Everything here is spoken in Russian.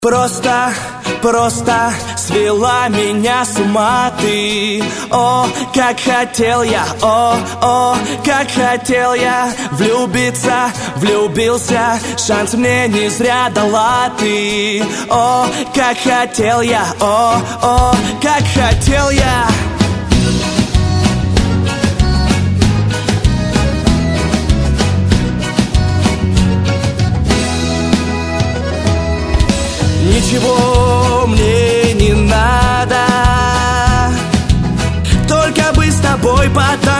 Просто свела меня с ума ты. О, как хотел я, как хотел я влюбился, шанс мне не зря дала ты. О, как хотел я, как хотел я. Ничего мне не надо, только бы с тобой потанцевать.